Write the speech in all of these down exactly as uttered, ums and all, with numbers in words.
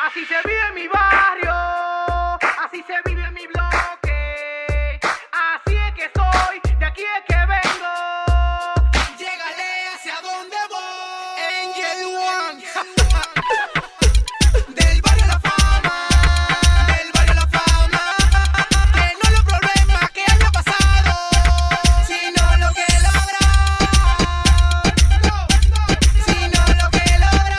Así se vive en mi barrio, así se vive en mi bloque. Así es que soy, de aquí es que vengo. Llegale hacia donde voy. Angel One. Del barrio La Fama, del barrio La Fama. Que no los problemas que haya pasado, sino lo que logra. No, no, sino lo que logra.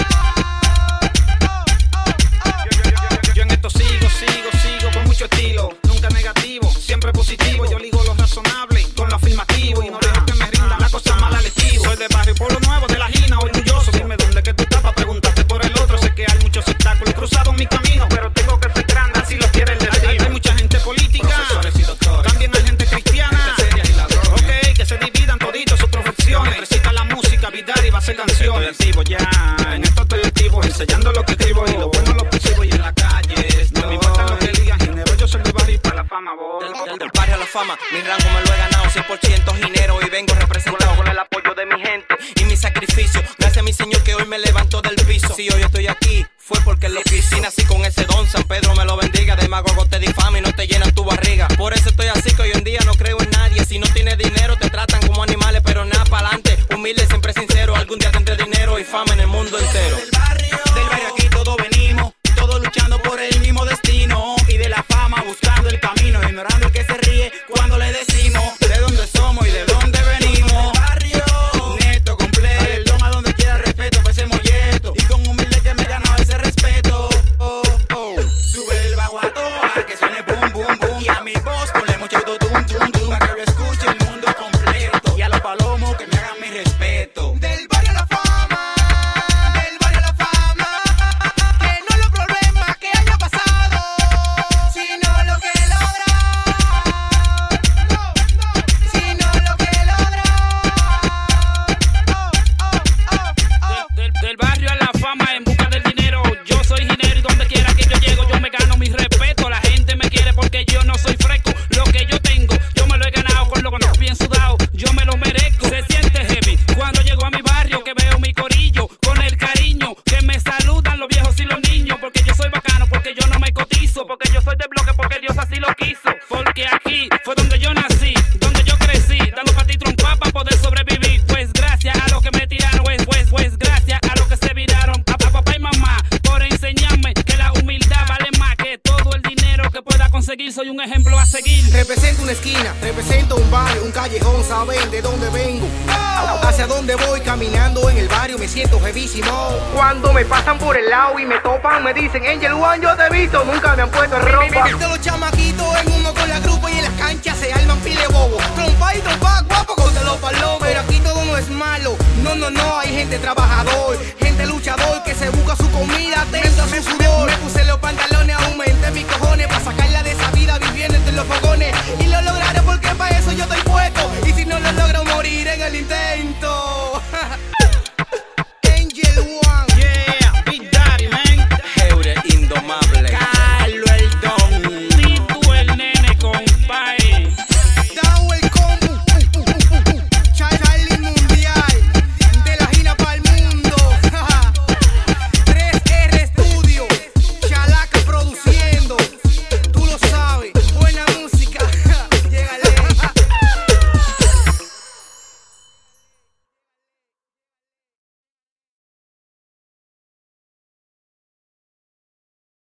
Yo en esto sigo, sigo, sigo con mucho estilo. Nunca negativo, siempre positivo. Yo ligo lo razonable con lo afirmativo y no dejo que me rindan las cosas mal al estilo. Soy de barrio Pueblo Nuevo, de la Gina, orgulloso. Dime dónde que tú estás para preguntarte por el otro. Sé que hay muchos obstáculos cruzados en mi camino, pero tengo que ser grande, así lo quiere el destino. Hay, hay mucha gente política, también hay gente cristiana. Ok, que se dividan toditos sus profesiones. Recita la música, vidar y va a hacer canciones. Estoy activo ya, en estos colectivos, enseñando lo que escribo y lo bueno lo percibo y en la calle. No me importa lo que digan, dinero, yo soy de barrio y para la fama voy. Del, del, del barrio a la fama, mi rango me lo he ganado cien por ciento ginero y vengo representado con el apoyo de mi gente y mi sacrificio. Gracias a mi Señor que hoy me levantó del piso. Si hoy estoy aquí, fue porque lo quise. Y nací con ese don, San Pedro me lo bendiga. Demagogo te difama y no te llenan tu barriga. Por eso estoy así que hoy en día no creo en nadie. Si no tienes dinero te tratan como animales, pero nada pa'lante. Humilde, siempre sincero, algún día tendré dinero y fama en el mundo entero. Del barrio, del barrio aquí todos venimos, todos luchando por el mismo destino. Y de la fama buscando el camino, ignorando el que se ríe cuando le decimos de dónde somos y de dónde venimos. Del barrio, neto, completo, el don a donde quiera respeto, pues ese molleto. Y con humilde que me ganó ese respeto. Oh, oh. Sube el bajo a toa, que suene boom, boom, boom. Y a mi voz ponle mucho tum, tum, tum, para que lo escuche el mundo completo. Y a los palomos que me hagan mi respeto. Del barrio La Fama, del barrio La Fama. Que no los problemas que haya pasado, sino lo que logra. No, no, sino lo que logra. Oh, oh, oh, oh. Del, del barrio a la fama en busca del dinero. Yo soy ginero y donde quiera que yo llego yo me gano mi respeto. La gente me quiere porque yo no soy fresco. Lo que yo tengo, yo me lo he ganado con lo que no bien sudado. Yo me lo merezco. Se siente heavy cuando llego a mi barrio que veo mi corillo con el cariño que me saludan los viejos y los niños. Porque yo soy bacano, porque yo no me cotizo, porque yo soy de bloque, porque Dios así lo quiso. Porque aquí fue donde yo nací, donde yo crecí, dando para ti trompa para poder sobrevivir. Pues gracias a los que me tiraron, pues, pues, pues gracias a los que se viraron, a, a papá y mamá, por enseñarme que la humildad vale más que todo el dinero que pueda conseguir. Soy un ejemplo a seguir. Represento una esquina, represento un barrio, un callejón, saben de dónde vengo. Hacia dónde voy caminando en el barrio me siento jevísimo. Cuando me pasan por el lado y me topan me dicen Angel One, yo te he visto, nunca me han puesto en ropa. De los chamaquitos en uno con la grupo y en las canchas se arman pile bobo. Trompa y trompa, guapo con de los palomos. Pero aquí todo no es malo, no, no, no, hay gente trabajador, gente luchadora.